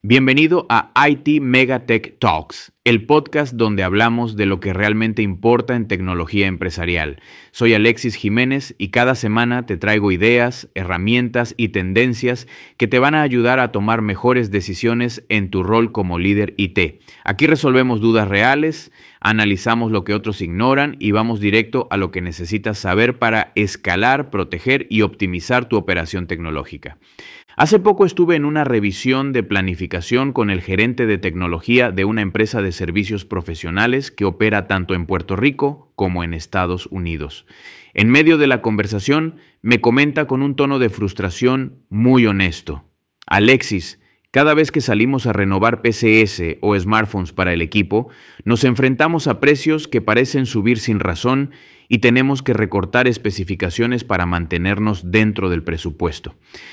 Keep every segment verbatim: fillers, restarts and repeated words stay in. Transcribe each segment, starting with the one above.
Bienvenido a I T Megatech Talks, el podcast donde hablamos de lo que realmente importa en tecnología empresarial. Soy Alexis Jiménez y cada semana te traigo ideas, herramientas y tendencias que te van a ayudar a tomar mejores decisiones en tu rol como líder I T. Aquí resolvemos dudas reales, analizamos lo que otros ignoran y vamos directo a lo que necesitas saber para escalar, proteger y optimizar tu operación tecnológica. Hace poco estuve en una revisión de planificación con el gerente de tecnología de una empresa de servicios profesionales que opera tanto en Puerto Rico como en Estados Unidos. En medio de la conversación me comenta con un tono de frustración muy honesto: Alexis, cada vez que salimos a renovar P C S o smartphones para el equipo, nos enfrentamos a precios que parecen subir sin razón y tenemos que recortar especificaciones para mantenernos dentro del presupuesto.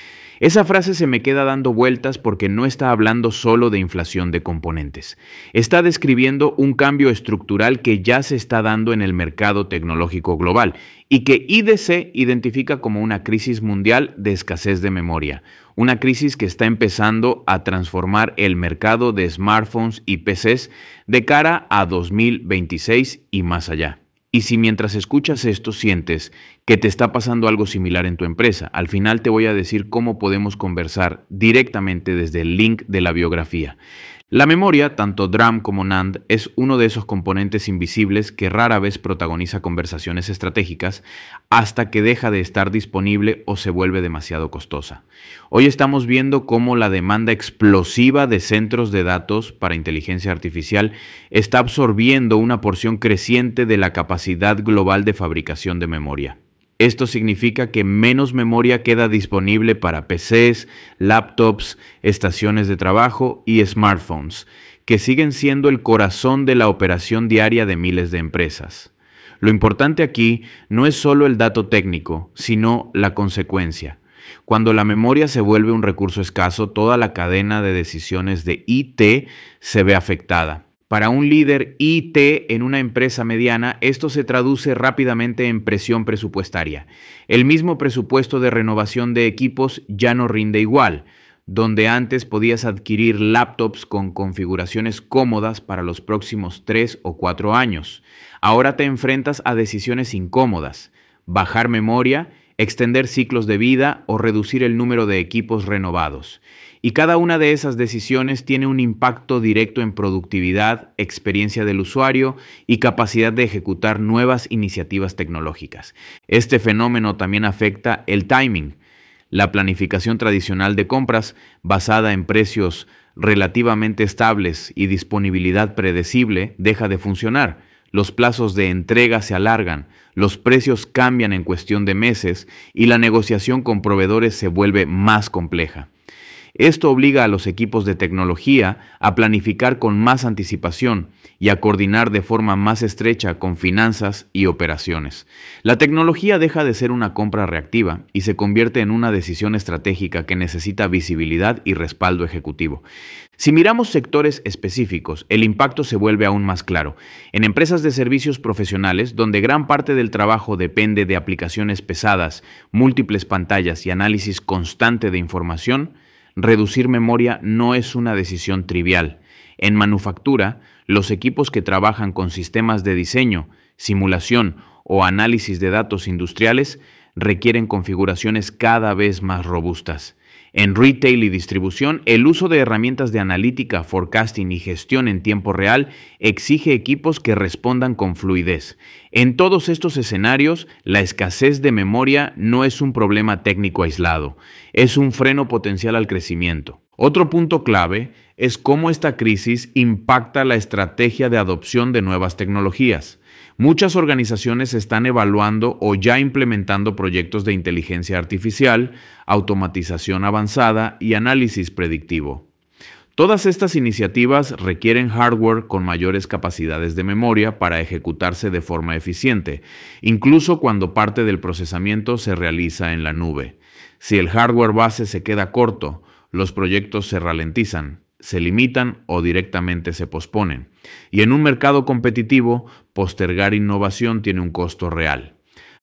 Esa frase se me queda dando vueltas porque no está hablando solo de inflación de componentes. Está describiendo un cambio estructural que ya se está dando en el mercado tecnológico global y que I D C identifica como una crisis mundial de escasez de memoria. Una crisis que está empezando a transformar el mercado de smartphones y P Cs de cara a dos mil veintiséis y más allá. Y si mientras escuchas esto sientes que te está pasando algo similar en tu empresa, al final te voy a decir cómo podemos conversar directamente desde el link de la biografía. La memoria, tanto DRAM como NAND, es uno de esos componentes invisibles que rara vez protagoniza conversaciones estratégicas hasta que deja de estar disponible o se vuelve demasiado costosa. Hoy estamos viendo cómo la demanda explosiva de centros de datos para inteligencia artificial está absorbiendo una porción creciente de la capacidad global de fabricación de memoria. Esto significa que menos memoria queda disponible para P Cs, laptops, estaciones de trabajo y smartphones, que siguen siendo el corazón de la operación diaria de miles de empresas. Lo importante aquí no es solo el dato técnico, sino la consecuencia. Cuando la memoria se vuelve un recurso escaso, toda la cadena de decisiones de I T se ve afectada. Para un líder I T en una empresa mediana, esto se traduce rápidamente en presión presupuestaria. El mismo presupuesto de renovación de equipos ya no rinde igual, donde antes podías adquirir laptops con configuraciones cómodas para los próximos tres o cuatro años. Ahora te enfrentas a decisiones incómodas: bajar memoria, extender ciclos de vida o reducir el número de equipos renovados. Y cada una de esas decisiones tiene un impacto directo en productividad, experiencia del usuario y capacidad de ejecutar nuevas iniciativas tecnológicas. Este fenómeno también afecta el timing. La planificación tradicional de compras, basada en precios relativamente estables y disponibilidad predecible, deja de funcionar. Los plazos de entrega se alargan, los precios cambian en cuestión de meses y la negociación con proveedores se vuelve más compleja. Esto obliga a los equipos de tecnología a planificar con más anticipación y a coordinar de forma más estrecha con finanzas y operaciones. La tecnología deja de ser una compra reactiva y se convierte en una decisión estratégica que necesita visibilidad y respaldo ejecutivo. Si miramos sectores específicos, el impacto se vuelve aún más claro. En empresas de servicios profesionales, donde gran parte del trabajo depende de aplicaciones pesadas, múltiples pantallas y análisis constante de información, reducir memoria no es una decisión trivial. En manufactura, los equipos que trabajan con sistemas de diseño, simulación o análisis de datos industriales requieren configuraciones cada vez más robustas. En retail y distribución, el uso de herramientas de analítica, forecasting y gestión en tiempo real exige equipos que respondan con fluidez. En todos estos escenarios, la escasez de memoria no es un problema técnico aislado, es un freno potencial al crecimiento. Otro punto clave es cómo esta crisis impacta la estrategia de adopción de nuevas tecnologías. Muchas organizaciones están evaluando o ya implementando proyectos de inteligencia artificial, automatización avanzada y análisis predictivo. Todas estas iniciativas requieren hardware con mayores capacidades de memoria para ejecutarse de forma eficiente, incluso cuando parte del procesamiento se realiza en la nube. Si el hardware base se queda corto, los proyectos se ralentizan, se limitan o directamente se posponen. Y en un mercado competitivo, postergar innovación tiene un costo real.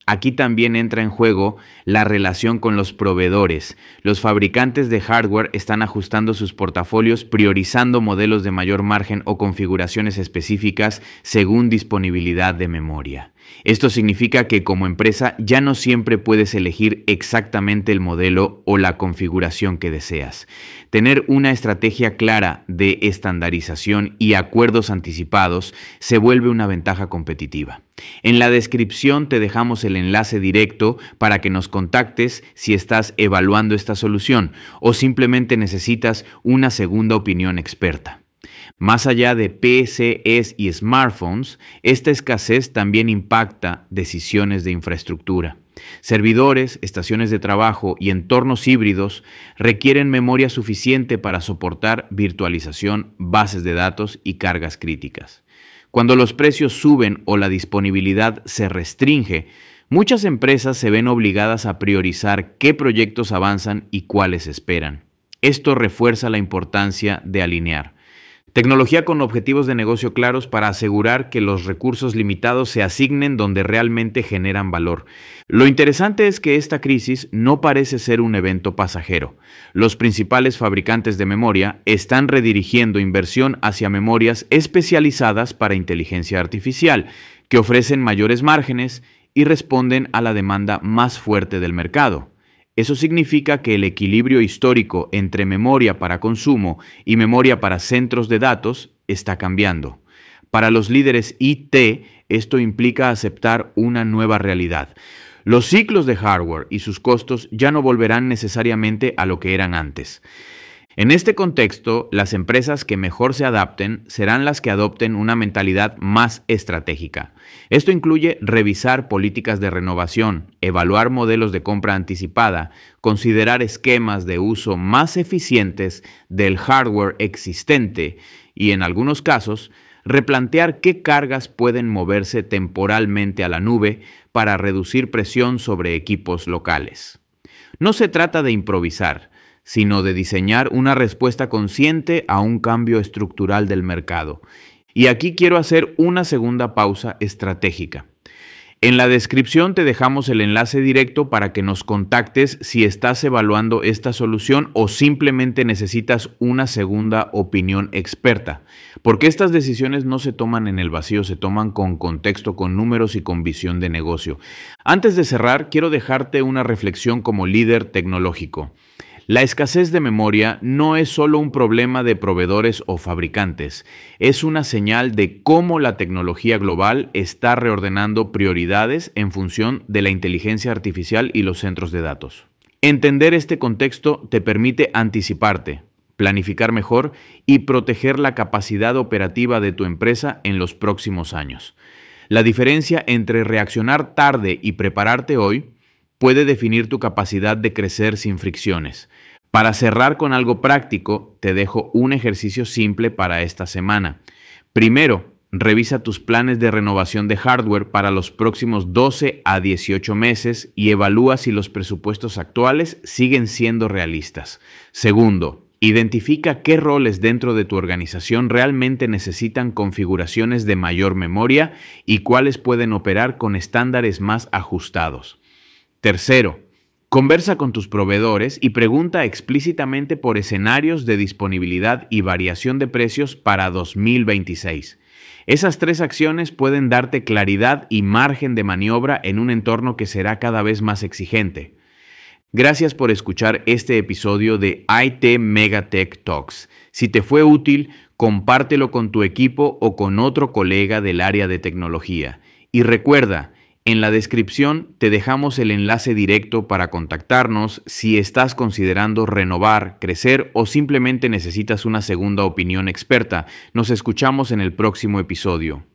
Aquí también entra en juego la relación con los proveedores. Los fabricantes de hardware están ajustando sus portafolios, priorizando modelos de mayor margen o configuraciones específicas según disponibilidad de memoria. Esto significa que como empresa ya no siempre puedes elegir exactamente el modelo o la configuración que deseas. Tener una estrategia clara de estandarización y acuerdos anticipados se vuelve una ventaja competitiva. En la descripción te dejamos el enlace directo para que nos contactes si estás evaluando esta solución o simplemente necesitas una segunda opinión experta. Más allá de P C Es y smartphones, esta escasez también impacta decisiones de infraestructura. Servidores, estaciones de trabajo y entornos híbridos requieren memoria suficiente para soportar virtualización, bases de datos y cargas críticas. Cuando los precios suben o la disponibilidad se restringe, muchas empresas se ven obligadas a priorizar qué proyectos avanzan y cuáles esperan. Esto refuerza la importancia de alinear tecnología con objetivos de negocio claros para asegurar que los recursos limitados se asignen donde realmente generan valor. Lo interesante es que esta crisis no parece ser un evento pasajero. Los principales fabricantes de memoria están redirigiendo inversión hacia memorias especializadas para inteligencia artificial, que ofrecen mayores márgenes y responden a la demanda más fuerte del mercado. Eso significa que el equilibrio histórico entre memoria para consumo y memoria para centros de datos está cambiando. Para los líderes I T, esto implica aceptar una nueva realidad. Los ciclos de hardware y sus costos ya no volverán necesariamente a lo que eran antes. En este contexto, las empresas que mejor se adapten serán las que adopten una mentalidad más estratégica. Esto incluye revisar políticas de renovación, evaluar modelos de compra anticipada, considerar esquemas de uso más eficientes del hardware existente y, en algunos casos, replantear qué cargas pueden moverse temporalmente a la nube para reducir presión sobre equipos locales. No se trata de improvisar, sino de diseñar una respuesta consciente a un cambio estructural del mercado. Y aquí quiero hacer una segunda pausa estratégica. En la descripción te dejamos el enlace directo para que nos contactes si estás evaluando esta solución o simplemente necesitas una segunda opinión experta, porque estas decisiones no se toman en el vacío, se toman con contexto, con números y con visión de negocio. Antes de cerrar, quiero dejarte una reflexión como líder tecnológico. La escasez de memoria no es solo un problema de proveedores o fabricantes, es una señal de cómo la tecnología global está reordenando prioridades en función de la inteligencia artificial y los centros de datos. Entender este contexto te permite anticiparte, planificar mejor y proteger la capacidad operativa de tu empresa en los próximos años. La diferencia entre reaccionar tarde y prepararte hoy puede definir tu capacidad de crecer sin fricciones. Para cerrar con algo práctico, te dejo un ejercicio simple para esta semana. Primero, revisa tus planes de renovación de hardware para los próximos doce a dieciocho meses y evalúa si los presupuestos actuales siguen siendo realistas. Segundo, identifica qué roles dentro de tu organización realmente necesitan configuraciones de mayor memoria y cuáles pueden operar con estándares más ajustados. Tercero, conversa con tus proveedores y pregunta explícitamente por escenarios de disponibilidad y variación de precios para dos mil veintiséis. Esas tres acciones pueden darte claridad y margen de maniobra en un entorno que será cada vez más exigente. Gracias por escuchar este episodio de I T Megatech Talks. Si te fue útil, compártelo con tu equipo o con otro colega del área de tecnología. Y recuerda, en la descripción te dejamos el enlace directo para contactarnos si estás considerando renovar, crecer o simplemente necesitas una segunda opinión experta. Nos escuchamos en el próximo episodio.